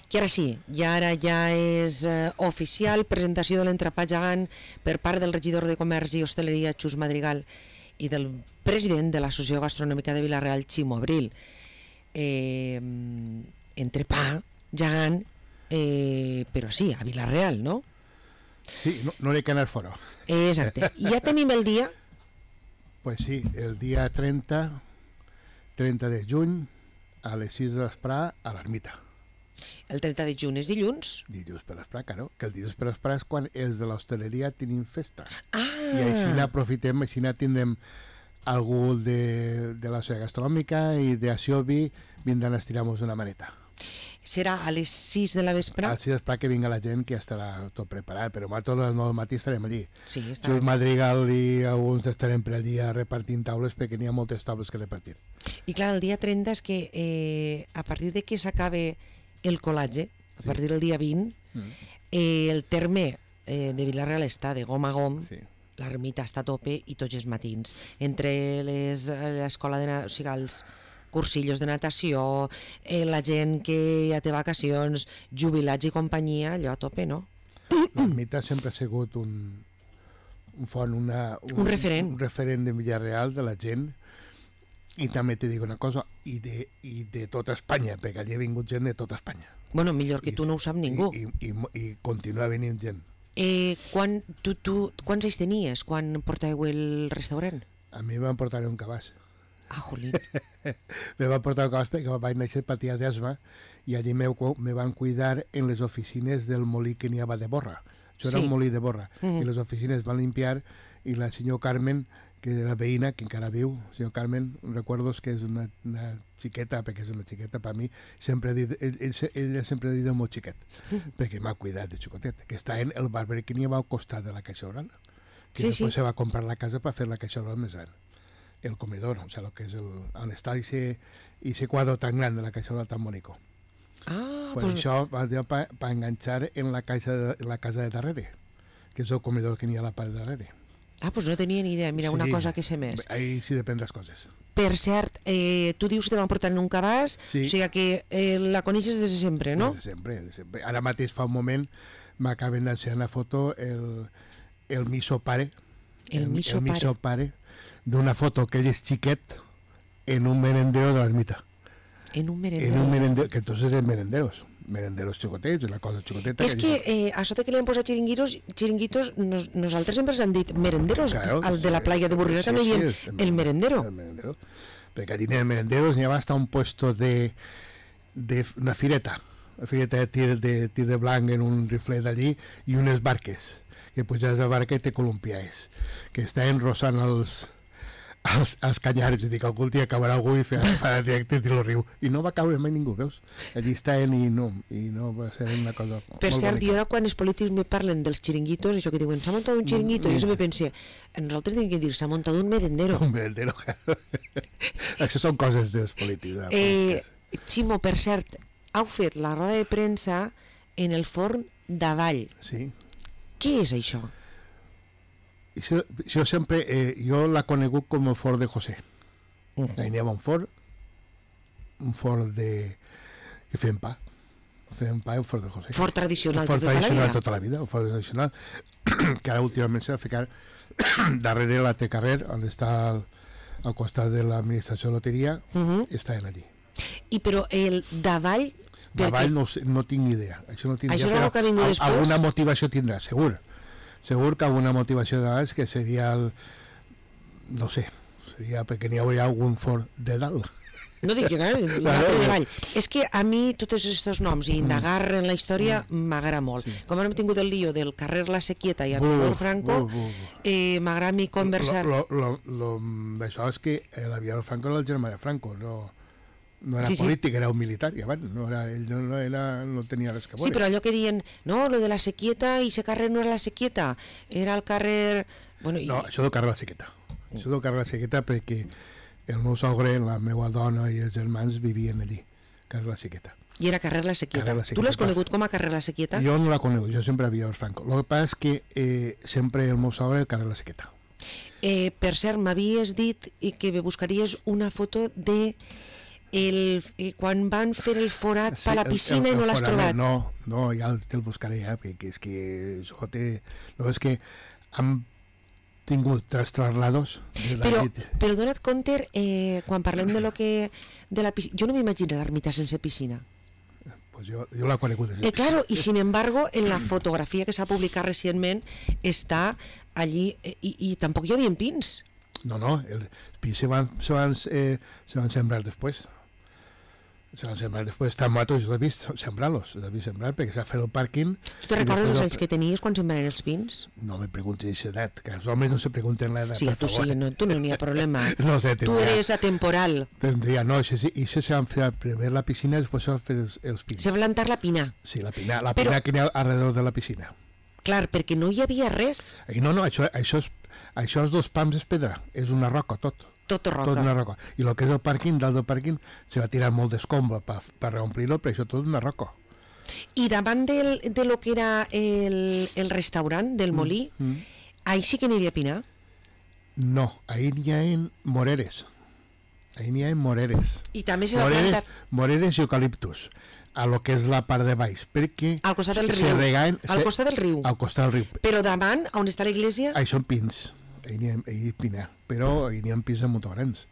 I ara sí, i ara ja és oficial, presentació de l'entrepà gegant per part del regidor de Comerç i Hostaleria, Xus Madrigal, i del president de l'Associació Gastronòmica de Vila-real, Ximo Abril. Entrepà gegant, però sí, a Vila-real, no? Sí, no hay que anar fora. Exacte. I ja tenim el dia? Pues sí, el dia 30 de juny a les 6 de vesprà a l'Ermita. El 30 de juny és dilluns? Dilluns per vesprà, claro, que el dilluns per vesprà és quan els de l'hostaleria tenim festa. Ah! I així n'aprofitem, així tindrem algú de la societat gastronòmica i d'Asiobi vindran a estirar-nos una maneta. Serà a les 6 de la vespre? A les 6 de vesprà que vinga la gent, que ja estarà tot preparat, però a les 9 del matí estarem allí. Sí, Xus Madrigal i alguns estarem per allí repartint taules, perquè n'hi ha moltes taules que repartir. I clar, el dia 30 és que a partir de que s'acabe el col·latge, a partir del dia 20, el terme de Vila-real està de gom a gom, l'ermita està a tope i tots els matins. Entre l'escola, o sigui, els cursillos de natació, la gent que ja té vacacions, jubilats i companyia, allò a tope, no? L'ermita sempre ha sigut un font, un referent de Vila-real, de la gent, i també te dic una cosa, i de tota Espanya, perquè allí ha vingut gent de tota Espanya. Bueno, millor que tu no ho sap ningú. I continua venint gent. Quants anys tenies quan portàveu el restaurant? A mi van portar un cabàs. Ah, jolín. Me van portar un cabàs perquè vaig néixer patia d'asma i allí me van cuidar en les oficines del molí que n'hi havia de Borra. Això era un molí de Borra. I les oficines van limpiar i la senyor Carmen, que era veïna, que encara viu, senyor Carmen, recuerdo que és una xiqueta, perquè és una xiqueta per mi, ella sempre ha dit el meu xiquet, perquè m'ha cuidat de xicotet, que està en el barber que n'hi havia al costat de la Caixa Oral, que després se va comprar la casa per fer la Caixa Oral més gran, el comedor, o sigui, que és on està ese quadro tan gran de la Caixa Oral tan bonico. Pues això va per enganxar en la casa de darrere, que és el comedor que n'hi ha a la part de darrere. Ah, doncs no tenia ni idea, mira, una cosa que sé més. Ahí sí depèn de les coses. Per cert, tu dius que te van portar en un cabàs, o sigui que la coneixes des de sempre, no? Des de sempre. Ara mateix fa un moment m'acaben d'ensenyar una foto el miso pare. El miso pare d'una foto que ell és xiquet en un merendero de l'ermita. En un merendero? Que entonces es merenderos xicotets, una cosa xicoteta. És que això de que li han posat xiringuitos, nosaltres sempre s'han dit merenderos, al de la playa de Burriana també hi ha el merendero. Perquè allí n'hi ha merenderos, n'hi ha hasta un puesto de una fireta de tir de blanc en un riflet allí i unes barques, que pujaves a la barca i te columpiaves, que estaven rosant els canyares, i dic, algun dia acabarà algú i farà directe i el riu, i no va caure mai ningú, veus? Allí estaven i no va ser una cosa per cert, i ara quan els polítics me parlen dels xiringuitos, això que diuen, s'ha muntat un xiringuito, i jo me pense, nosaltres tenim que dir, s'ha muntat un merendero. Un merendero, això són coses dels polítics. Ximo, per cert, heu fet la roda de premsa en el forn d'Avall. Sí. Què és això? Jo sempre, jo l'he conegut com el forn de José. Ahí n'hi havia un forn que feien pa i un forn de José. Forn tradicional tota la vida. Un forn tradicional que ara últimament s'ha ficat darrere la T-Carrer, on està al costat de l'administració de loteria, estaven allí. I però el d'Avall... D'Avall no tinc ni idea. Això és el que ha vingut després? Alguna motivació tindrà, segur que alguna motivació d'abans que seria no sé, seria perquè n'hi hauria algun forn de dalt. No dic que no, és que a mi tots aquests noms i indagar en la història m'agrada molt. Com hem tingut el lío del carrer La Sequieta i Aviador Franco, m'agrada a mi conversar. Això és que l'Aviador Franco era el germà de Franco, no era polític, era un militar, i abans no tenia res que veure. Sí, però allò que diuen, no, lo de la Sequieta, i ese carrer no era la Sequieta, era el carrer... No, això del carrer La Sequieta. Això del carrer La Sequieta perquè el meu sogre, la meva dona i els germans vivien allí, carrer La Sequieta. I era carrer La Sequieta. Tu l'has conegut com a carrer La Sequieta? Jo no l'he conegut, jo sempre havia Franco. El que passa és que sempre el meu sogre carrer La Sequieta. Per cert, m'havies dit que buscaries una foto de quan van fer el forat per la piscina i no l'has trobat. No, ja te'l buscaré, perquè és que això té... No, és que hem tingut 3 traslados. Però dona't compte, quan parlem de lo que... de la piscina, jo no m'imagino l'ermita sense piscina. Pues yo la conegut. Claro, y sin embargo, en la fotografía que s'ha publicat recentment està allí, i tampoc hi havia pins. No, els pins se van sembrar després. Se van sembrar després, estan matos, jo he vist sembrar-los, perquè s'ha fet el pàrquing. Tu te recordes els anys que tenies quan sembraren els pins? No me preguntis l'edat, que els homes no se pregunten l'edat. Sí, tu sí, tu no n'hi ha problema. No sé, tu eres atemporal. Tendria, no, i se van fer primer la piscina i després se van fer els pins. Se va plantar la pina. Sí, la pina que n'hi ha alrededor de la piscina. Clar, perquè no hi havia res. No, això és 2 pams és pedra, és una roca tot. Tot roca. Tot una roca. I el que és el pàrquing, dalt del pàrquing, se va tirar molt d'escombra per reomplir-lo, però això tot una roca. I davant de lo que era el restaurant del Molí, ahí sí que n'hi havia pinar? No, ahí n'hi ha moreres. I també se va plantar... Moreres i eucaliptus, a lo que és la part de baix, perquè... Al costat del riu. Al costat del riu. Però davant, on està l'església... Ahí són pins. Ahí hi pina, però ahí n'hi ha pins de molt grans.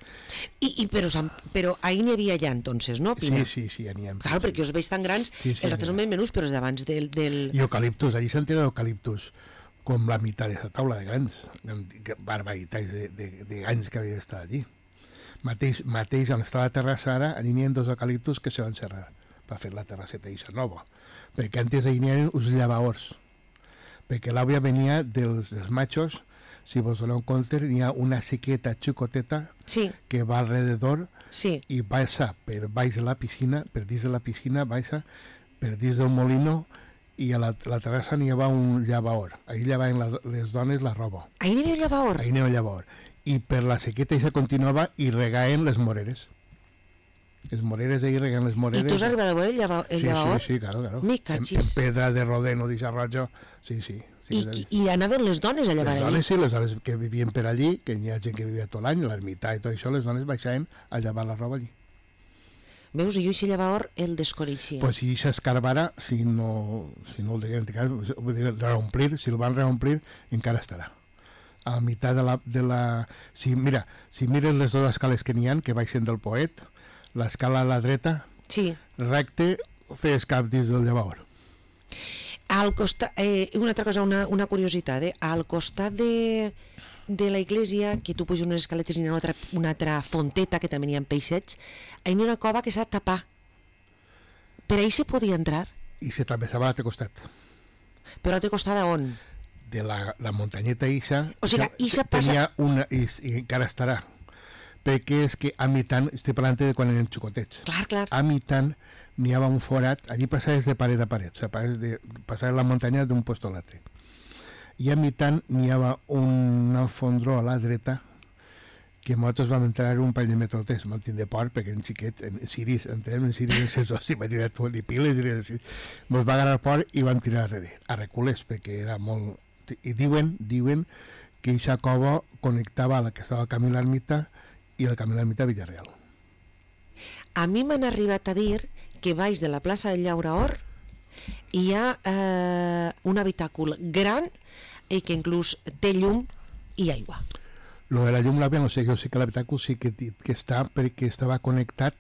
Però ahí n'hi havia ja, entonces, no? Pina? Sí, ja n'hi ha pins. Clar, perquè els veig tan grans, els altres són més menús, però és d'abans del... I eucaliptus, allí s'han tirat eucaliptus, com la meitat de la taula de grans, barbaritats de anys que havien estat allí. Mateix on està la terrassa ara, allí n'hi ha 2 eucaliptus que se van cerrar per fer la terrasseta eixa nova, perquè antes allí n'hi ha uns llavaors, perquè l'àvia venia dels machos. Si vos doneu compte, hi ha una sequeta xicoteta que va alrededor i baixa per baix de la piscina, per dins de la piscina, baixa per dins del molino, i a la terrassa n'hi havia un llavaor. Ahí llevaven les dones la roba. Ahí n'hi havia llavaor? Ahí n'hi havia llavaor. I per la sequeta se continuava i regaven les moreres. Les moreres ahí regaven les moreres. I tu has arribat a veure el llavaor? Sí, claro. Me cachis. En pedra de rodeno, d'eixa roja, sí. I anaven les dones a llevar allí? Les dones que vivien per allí, que hi ha gent que vivia tot l'any, l'ermità i tot això, les dones baixaven a llevar la roba allí. Veus, jo aquest llevaor el desconeixia. Pues si s'escarbara, si no el deien reomplir, si el van reomplir, encara estarà. A la meitat de la... Si mires les 2 escales que n'hi ha, que baixen del Poet, l'escala a la dreta, recte, fes cap dins del llevaor. Al costat, una altra cosa, una curiositat, al costat de la iglesia, que tu puges unes escaletes i hi ha una altra fonteta, que també hi ha peixets, hi ha una cova que s'ha de tapar. Per ahí se podia entrar? I se travessava a l'altre costat. Per l'altre costat on? De la muntanyeta Ixa, o sigui, Ixa passa... tenia una, i encara estarà, perquè és que a mitant, estic parlant de quan eren xicotets, a mitant n'hi havia un forat, allí passaves de paret a paret, o sigui, passaves la muntanya d'un puesto a l'altre. I a mitant n'hi havia un alfondró a la dreta que nosaltres vam entrar un parell de metrotes, vam tindre por perquè en xiquet, en ciris, entrem en ciris en sensors, i vaig tirar tot i piles, ens va agarrar por i vam tirar a recules, perquè era molt... I diuen que aquesta cova connectava la que estava al camí l'Ermita i el camí l'Ermita a Villarreal. A mi m'han arribat a dir que baix de la plaça del Llauraor hi ha un habitàcul gran i que inclús té llum i aigua. Lo de la llum l'àvia no sé, jo sé que l'habitàcul sí que està perquè estava connectat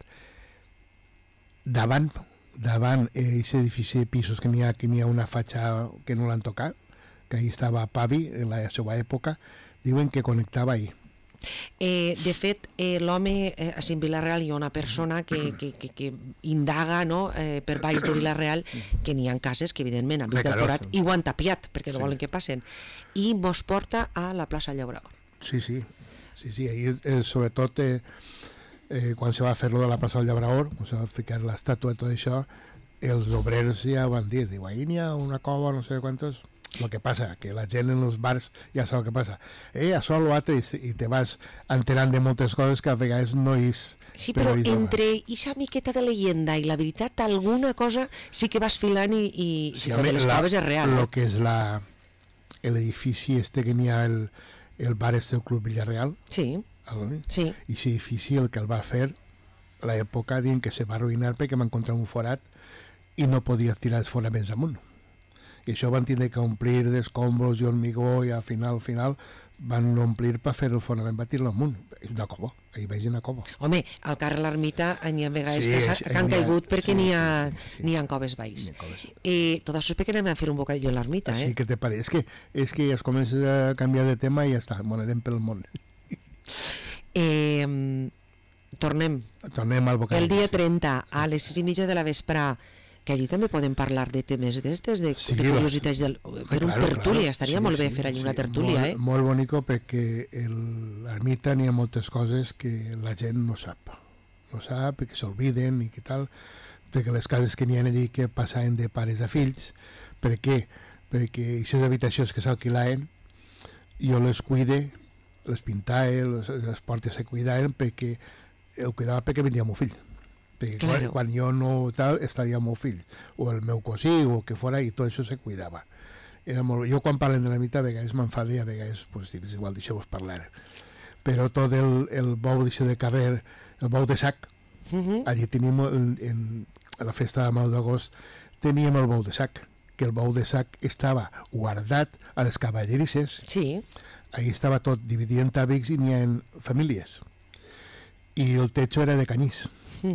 davant aquest edifici de pisos que n'hi ha una fatxa que no l'han tocat, que ahí estava Pavi en la seva època, diuen que connectava ahí. De fet, l'home a Sant Vila-real hi ha una persona que indaga, no, per baix de Vila-real, que n'hi ha cases que evidentment han vist el forat i ho han tapiat perquè no volen que passen, i mos porta a la plaça Llauraor. Sí, ahí sobretot quan se va fer-lo de la plaça del Llauraor, quan se va ficar l'estàtua i tot això, els obrers ja van dir, ahí n'hi ha una cova, no sé quantos. Lo que passa, que la gent en els bars ja sap el que passa. Això o l'altre, i te vas enterant de moltes coses que a vegades no és... Sí, però entre aquesta miqueta de leyenda i la veritat, alguna cosa sí que vas filant i sí, de les coves és real. Lo que és l'edifici que n'hi ha el bar del Club Villarreal. Sí. I aquest edifici el que el va fer l'època dient que se va arruïnar perquè va encontrar un forat i no podia tirar els fonaments amunt. I això van tindre que omplir d'escombros i hormigó i al final van omplir per fer el fonament, va tirar-lo amunt. És una cova, ahir veig una cova. Home, al carrer l'Ermita n'hi ha vegades que han caigut perquè n'hi ha coves baix. Tot això és perquè anem a fer un bocadillo a l'Ermita, Sí, què te pare? És que es comences a canviar de tema i ja està, anem pel món. Tornem al bocadillo. El dia 30 a les 6:30 de la vespre, que allí també podem parlar de temes d'estes, de curiositats, fer un tertúlia, estaria molt bé fer allí una tertúlia, Molt bonico perquè l'ermita n'hi ha moltes coses que la gent no sap, que s'olviden i que tal, perquè les cases que n'hi ha allí que passaven de pares a fills. Per què? Perquè aquestes habitacions que s'alquilaven jo les cuide, les pintava, les portes se cuidaven perquè ho cuidava perquè venia el meu fill. Perquè quan jo no tal, estaria el meu fill, o el meu cosí, o que fora, i tot això se cuidava. Jo quan parlen de l'ermita, a vegades m'enfadé, a vegades, pues, és igual, deixeu-vos parlar. Però tot el bou de carrer, el bou de sac, allí tenim, a la festa del 9 d'agost, teníem el bou de sac, que el bou de sac estava guardat a les cavallerisses. Sí. Ahí estava tot dividit en tàbics i n'hi ha famílies. I el techo era de canyís.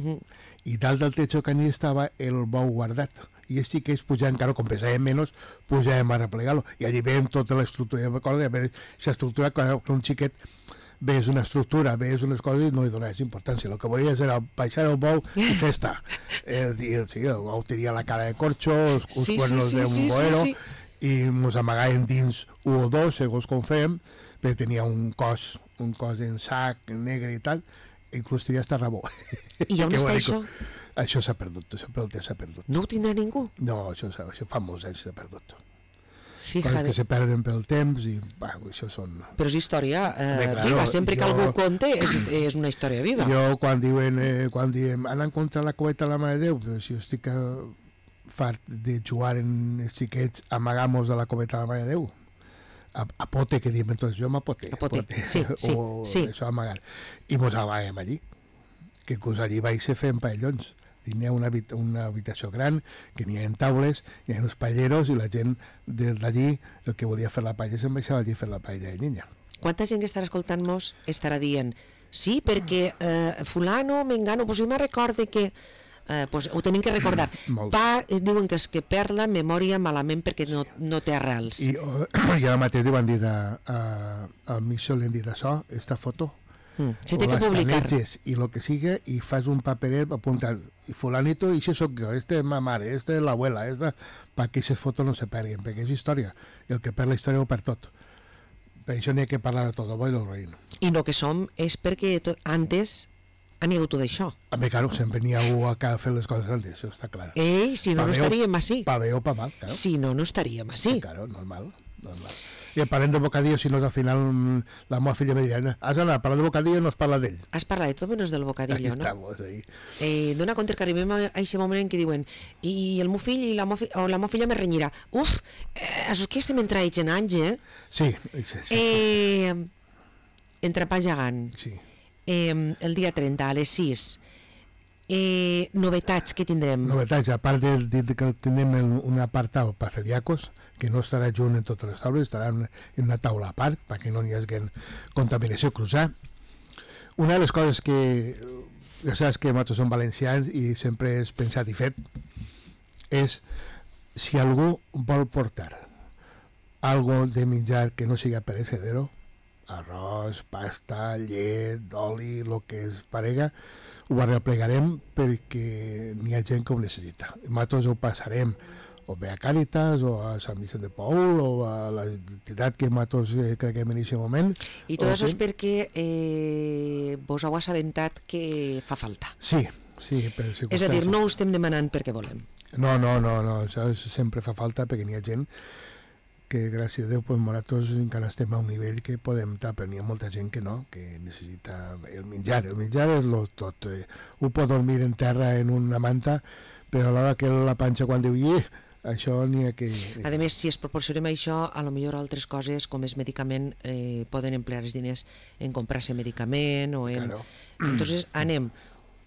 I dalt del techo de canyís estava el bou guardat. I els xiquets pujaven, encara com pesaven menys, pujàvem a replegar-lo. I allí veiem tota l'estructura. Jo recordo veure aquesta estructura, quan un xiquet ves una estructura, ves unes coses i no li donaves importància. El que volies era baixar el bou i festa. El bou tenia la cara de corxo, els cuernos d'un boero, i ens amagaven dins un o dos, segons com fèiem, perquè tenia un cos en sac, negre i tal, inclús tenia hasta rabó. I on està això? Això s'ha perdut, s'ha perdut. No ho tindrà ningú? No, això fa molts anys s'ha perdut. Fíjate. Coses que se perden pel temps i això són... Però és història viva, sempre que algú conte és una història viva. Jo quan diem han encontrat la coveta de la Mare de Déu, si jo estic fart de jugar en els xiquets amagamos de la coveta de la Mare de Déu, a pote, que diem entonces jo m'apote, sí. Això amagar, i mos amaguem allí, que inclús allí vaig ser fent paellons. N'hi ha una habitació gran, que n'hi ha taules, n'hi ha uns palleros, i la gent d'allí, el que volia fer la paella, se'n baixava allí a fer la paella de niña. Quanta gent que estarà escoltant-nos estarà dient sí, perquè fulano, mengano, pues jo me recorde que pues ho tenim que recordar. Diuen que és que perd la memòria malament perquè no té arrels. I ara mateix li van dir al Micho, li han dit això, esta foto, se té que publicar i el que sigui, i fas un paperet apuntant, i fulanito, i això soc jo, este és ma mare, este és l'abuela, perquè aquestes fotos no se perguen, perquè és història, i el que perd la història ho perd tot. Per això n'hi ha que parlar de tot, el bo i el reino. I el que som és perquè antes han hi hagut tot això. A mi, claro, sempre n'hi ha algú acá a fer les coses antes, això està clar. Si no, no estaríem així. Pa bé o pa mal, claro. Si no, no estaríem així. Claro, normal. I parlem de bocadillo, si no, al final la meva filla me dirà, has d'anar a parlar de bocadillo, no es parla d'ell. Has parlat de tot menys del bocadillo, no? Estamos ahí. Dona compte que arribem a aquest moment en què diuen i el meu fill o la meva filla me renyirà. Uf, això que estem entrats en anys, Sí. Entrepà gegant. Sí. El dia 30, a les 6. Novetats que tindrem? Novetats, a part de que tindrem un apartat per celíacos, que no estarà junt en totes les taules, estarà en una taula a part, perquè no hi hagi contaminació cruzada. Una de les coses que, ja saps que nosaltres som valencians i sempre és pensat i fet, és si algú vol portar algo de menjar que no sigui perecedero, arròs, pasta, llet, oli, el que es parega, ho arreplegarem perquè n'hi ha gent que ho necessita. Nosaltres ho passarem o bé a Càritas o a Sant Vicent de Paül o a l'entitat que nosaltres creguem en aquest moment. I tot això és perquè vos heu assabentat que fa falta. Sí, per circumstàncies. És a dir, no ho estem demanant perquè volem. No, això sempre fa falta perquè n'hi ha gent que gràcies a Déu nosaltres encara estem a un nivell que podem estar, però n'hi ha molta gent que no, que necessita el menjar. El menjar és tot. Un pot dormir en terra en una manta, però a l'hora que la panxa quan diu això n'hi ha que... A més, si es proporcionem això, a lo millor altres coses com és medicament poden emplear els diners en comprar-se medicament o en... Claro. Entonces anem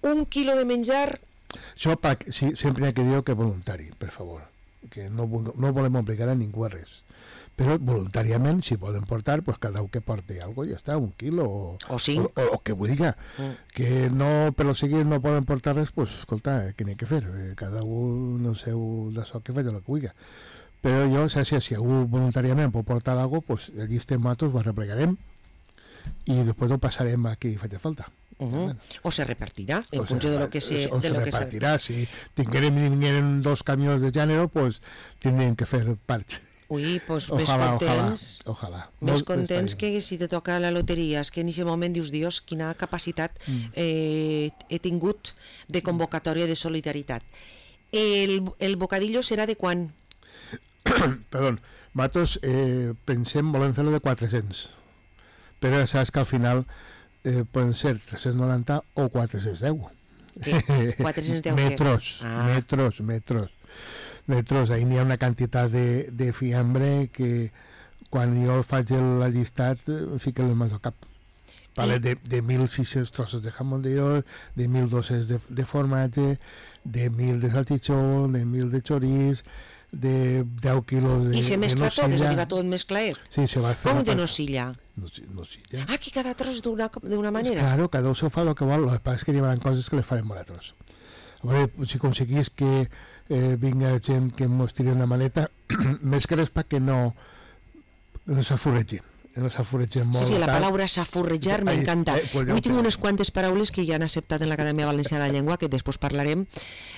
1 quilo de menjar... Això sempre hi ha que dir que voluntari, per favor, que no volem obligar a ningú a res, però voluntàriament, si poden portar, pues cada un que porti algo i ja està, 1 quilo o 5 o que vull dir que no, però si no poden portar res, pues escolta, què n'hi ha que fer, cada un no sé d'això que faci el que vulgui, però jo, si algú voluntàriament pot portar alguna cosa, pues allí estem nosaltres, ho replegarem i després ho passarem a qui faci falta. O se repartirà en funció de lo que se... O se repartirà, si tingueren 2 camions de gènere, pues tindrien que fer parts. Ui, pues més contents. Ojalà. Més contents que si te toca la loteria. És que en aquest moment dius, Dios, quina capacitat he tingut de convocatòria de solidaritat. El bocadillo serà de quan? Perdó, nosaltres pensem, volem fer-lo de 400, però ja saps que al final poden ser 390 o 410. 410 metros. Ahí n'hi ha una quantitat de fiambre que quan jo faig la llistat fico les mans al cap. Parle de 1.600 trossos de jamón de york, de 1.200 de formatge, de 1.000 de salchichón, de 1.000 de choriç, de 10 quilos de nocilla. I se mescla tot, és a dir, va tot mesclaet? Sí, se va fer... Com de nocilla? Nocilla. Ah, que cada tros d'una manera? Claro, cada un se fa el que vol, el que passa és que hi haurà coses que les farem nosaltres. A veure, si aconseguís que vinga gent que mos tiri una maneta, més que res perquè no s'aforregin. No s'aforregin molt. Sí, la paraula s'aforrejar m'encanta. Avui tinc unes quantes paraules que ja han acceptat en l'Acadèmia Valenciana de la Llengua, que després parlarem.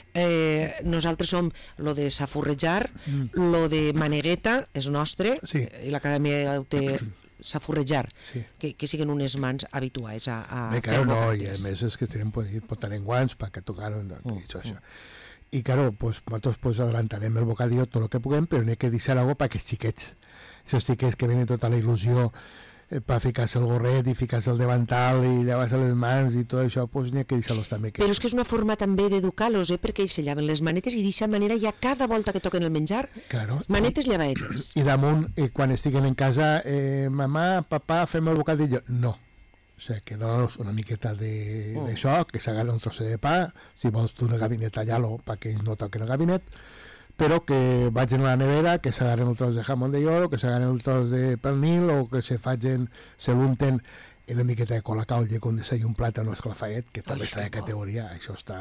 Nosaltres som lo de s'aforrejar, lo de manegueta és nostre, i l'Acadèmia ho té s'aforrejar, que siguin unes mans habituals a fer bocates. I a més és que portarem guants perquè tocaron això. I claro, nosaltres adelantarem el bocadillo tot el que puguem, però n'hi ha que deixar alguna cosa perquè els xiquets, els xiquets que venen tota la il·lusió per ficar-se el gorret i ficar-se el davantal i llevar-se les mans i tot això, doncs n'hi ha que deixar-los també. Però és que és una forma també d'educar-los, perquè ells se llaven les manetes i d'aquesta manera ja cada volta que toquen el menjar, manetes llevadetes. I damunt, quan estiguen en casa, mamà, papà, fem el bocadillo. No. O sigui, que dona-los una miqueta d'això, que s'agarra un trosset de pa, si vols tu una gabinet tallar-lo perquè ells no toquen el gabinet, però que vagin a la nevera, que s'agarren el tros de jamón de york, o que s'agarren el tros de pernil, o que se l'unten en una miqueta de colacao, com de seguir un plàtan esclafait, que també està de categoria, això està...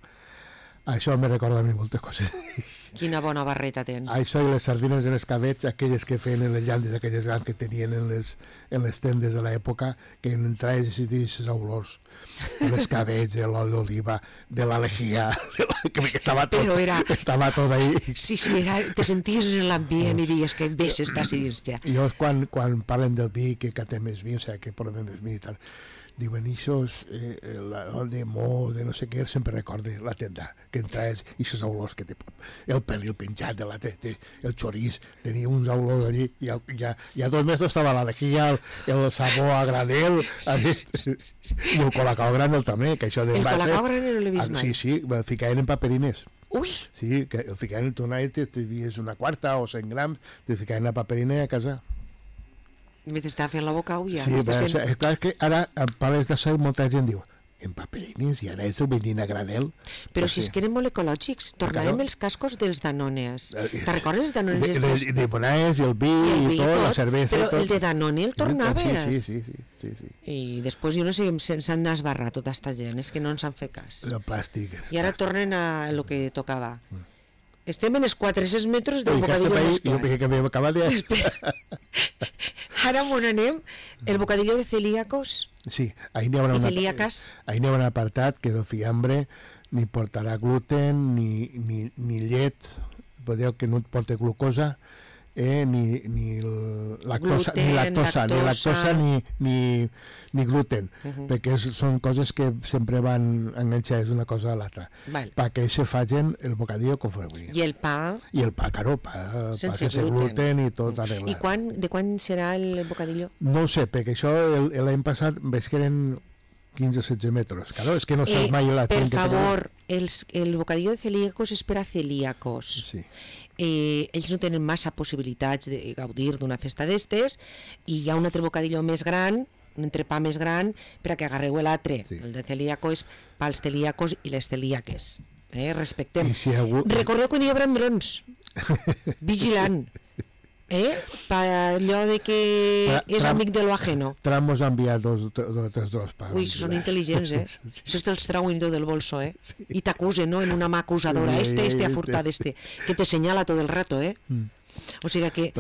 Això me recorda a mi moltes coses. Quina bona barreta tens. Això i les sardines en escabets, aquelles que feien en les llandes, aquelles grans que tenien en les tendes de l'època, que entraves i senties olors de l'escabets, de l'oli d'oliva, de la lejía, que estava tot ahí. Sí, te senties en l'ambient i dies que bé s'estàs i dins ja. I jo quan parlen del vi, que catem més vi, o sigui, que portem més vi i tal, diuen, ixos, de mo, de no sé què, sempre recorde la tenda, que entraves, ixos olors que té el pernil penjat, el xorís, tenia uns olors allí, i a 2 metres estava la lejía, el sabó a granel, i el colacao granel també, que això de base... El colacao granel no l'he vist mai. Sí, el ficaven en paperines. Ui! Sí, que el ficaven en tonat, te vies una quarta o 100 grams, te ficaven la paperina a casa. M'està fent la boca ja. Sí, és clar que ara parles d'això i molta gent diu en paperines i ara és venint a granel. Però si és que eren molt ecològics, tornàvem els cascos dels Danones. Te'n recordes els Danones estos? De Bonaes i el vi i tot, la cervesa. Però el de Danone el tornaves. Sí. I després jo no sé, s'han d'esbarrar tota esta gent, és que no ens han fet cas. El plàstic. I ara tornen a lo que tocava. Estem en els 400 metres del bocadillo mesclat. Jo pensé que m'he acabat ja. Ara on anem? El bocadillo de celíacos? Sí, ahí n'hi ha un apartat que del fiambre ni portarà gluten, ni llet, podeu que no et porta glucosa, ni lactosa, ni gluten, perquè són coses que sempre van enganxades d'una cosa a l'altra, perquè se facin el bocadillo conforme vulguin. I el pa? I el pa, caro, sense gluten i tot arreglat. I de quan serà el bocadillo? No ho sé, perquè això l'any passat veig que eren 15 o 16 metres. Claro, és que no saps mai la gent que... Per favor, el bocadillo de celíacos és per a celíacos. Sí. Ells no tenen massa possibilitats de gaudir d'una festa d'estes i hi ha un altre bocadillo més gran un entrepà més gran per a que agarreu l'altre. El de celíaco és pels celíacos i les celíaques. Respectem. Recordeu que n'hi haurà drons vigilant. Per allò de que és amic de lo ajeno. Trump mos ha enviat dos drons. Ui, són intel·ligents, Això te'ls treuen del bolso, I t'acusen, no?, en una mà acusadora. Este ha furtat, que te senyala tot el rato, O sigui que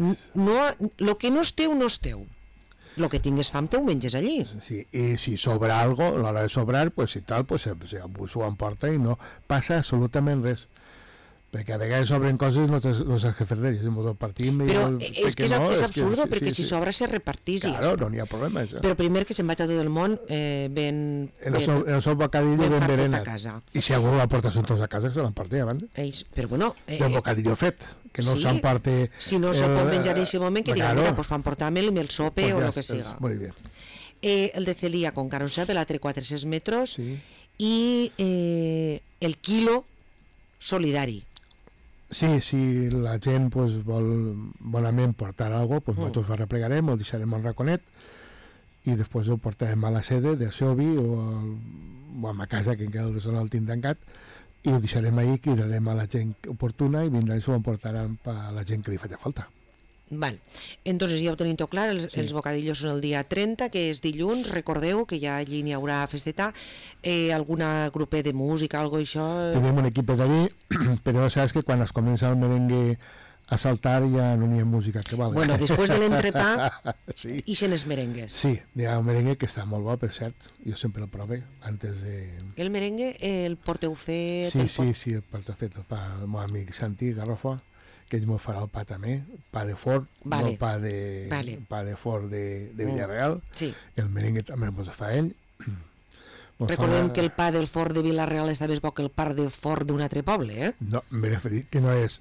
lo que no és teu, no és teu. Lo que tingues fam, te ho menges allí. Sí, i si sobra algo, a l'hora de sobrar, pues si tal, pues s'ho emporta i no passa absolutament res. Perquè a vegades sobren coses no saps què fer d'elles, però és que és absurdo, perquè si sobra se repartís. Claro, no n'hi ha problema, això. Però primer que se'n vaig a tot el món ben el seu bocadillo ben berenat. I si algú la porta un tros a casa, que se l'emporti abans. Però bueno... Del bocadillo fet, que no s'emporti... Si no se'l pot menjar en aquest moment, que digui, mira, pues m'emportar-me'l el sope o el que siga. Molt bé. El de celíaco encara no sap, l'altre 400 metres, i el quilo solidari. Sí, si la gent vol bonament portar alguna cosa, nosaltres ho replegarem, ho deixarem al raconet i després ho portarem a la sede de Xovi o a ma casa, que encara el tinc tancat, i ho deixarem ahí, cridarem a la gent oportuna i vindran i s'ho emportaran a la gent que li faci falta. Val. Entonces ja ho tenim tot clar, els bocadillos són el dia 30, que és dilluns, recordeu que ja allí n'hi haurà festeta, alguna grupet de música, algo això... Tenim un equip d'allí, però saps que quan es comença el merengue a saltar ja no n'hi ha música que valga. Bueno, després de l'entrepà ixen els merengues. Sí, hi ha un merengue que està molt bo, per cert, jo sempre el prove antes de... El merengue el porteu fet? Sí, el porteu fet, el fa el meu amic Santi Garrofa, que ell m'ho farà el pa també, pa de forn, no pa de forn de Villarreal, el merengue també el fa ell. Recordem que el pa del forn de Villarreal està més bo que el pa del forn d'un altre poble, No, m'he referit que no és,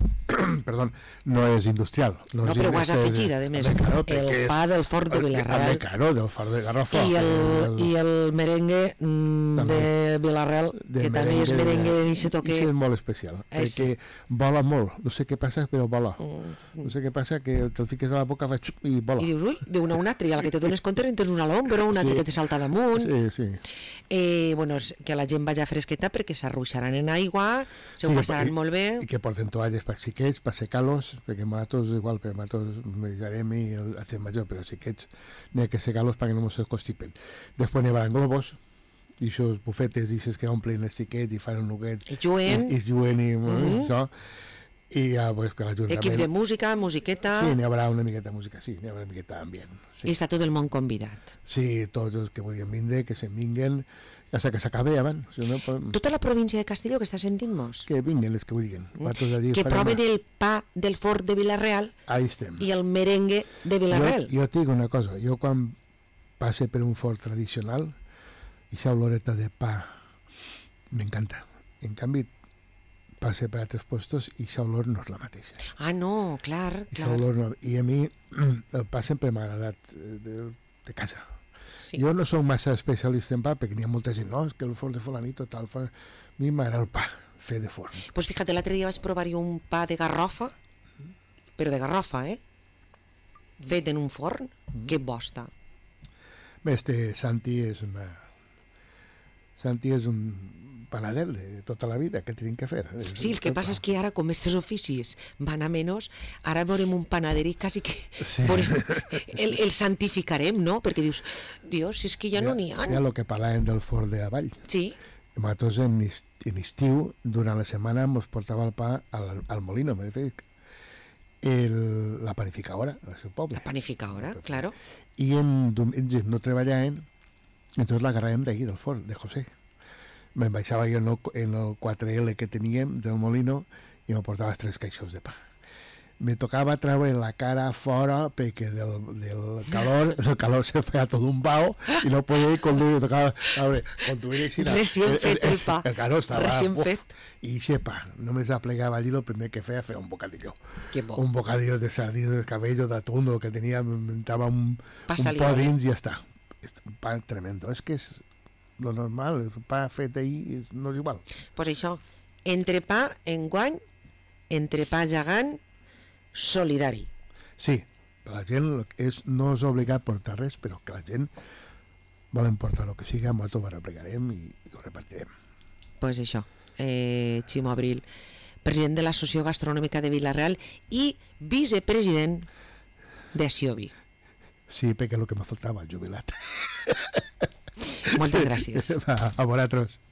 no és industrial. No, però ho has afegit, a més. El pa del forn de Villarreal. Claro, del forn de Garrofa. I el merengue de Villarreal, que també és merengue i se toque... I és molt especial, perquè vola molt. No sé què passa, però vola. No sé què passa, que te'l fiques a la boca i vola. I dius, ui, d'una a una altra, i a la que te dones compte en tens una a l'ombra, una altra que te salta damunt. Sí. Bueno, que la gent vagi fresqueta perquè s'arruixaran en aigua, ho passaran molt bé. I que porten toalles per xiquets, per secar-los, perquè nosaltres igual, però nosaltres menjarem i el gent major, però xiquets n'hi ha que secar-los perquè no ens constipen. Després n'hi haurà globos, i aquests bufetes, i que omplen els xiquets i fan un nuguet. I juguen. I juguen i això. I ja, pues, que l'Ajuntament... Equip de música, musiqueta... Sí, n'hi haurà una miqueta de música, sí, n'hi haurà una miqueta d'ambient. Sí. I està tot el món convidat. Sí, tots els que vulguin vindre, que se'n vinguen, ja que s'acabi abans. Si no, tota la província de Castelló que està sentint-nos? Que vinguen els que vulguin. Que proven el pa del forn de Villarreal i el merengue de Villarreal. Jo et dic una cosa, jo quan passe per un forn tradicional, aquesta oloreta de pa m'encanta. En canvi, passe per altres puestos i aquesta olor no és la mateixa. Ah, no, clar. I a mi el pa sempre m'ha agradat de casa. Jo no soc massa especialista en pa, perquè n'hi ha molta gent, no, és que el forn de fulanito, tal, a mi m'agrada el pa, fer de forn. Pues fíjate, l'altre dia vaig provar-hi un pa de garrofa, però de garrofa, fet en un forn, que bo està. Bé, Santi és un panader de tota la vida, que tenim que fer. Sí, el que passa és que ara, com aquests oficis van a menys, ara veurem un panader i quasi que el santificarem, no? Perquè dius, Dios, si és que ja no n'hi ha. Ja el que parlàvem del forn de Avall. Sí. Nosaltres en estiu, durant la setmana, ens portava el pa al molino, m'he fet la panificadora del seu poble. La panificadora, claro. I en diumenges no treballaven, entonces l'agarràvem d'ahí, del forn, de José. Me'n baixava jo en el 4L que teníem del molino i me portava 3 caixos de pa. Me tocava treure la cara fora perquè del calor se feia tot un bao i no podia ir conduir, tocava conduir així. Recién fet el pa. Claro, estava, recién fet. I aquest pa, només aplegava allí, el primer que feia un bocadillo. Que bo. Un bocadillo de sardines, de cabello, d'atún, que tenia, m'entava un po dins i ja està. Un pa tremendo. És que és lo normal, el pa fet ahir no és igual. Pues això, entrepà enguany, entrepà gegant, solidari. Sí, La gent no és obligat a portar res, però que la gent volen portar el que siga, nosaltres ho replegarem i ho repartirem. Pues això, Ximo Abril, president de l'Associació Gastronòmica de Vila-real i vicepresident de Siobi. Sí, perquè és el que me faltava, el jubilat. Moltes gràcies. A vosaltres.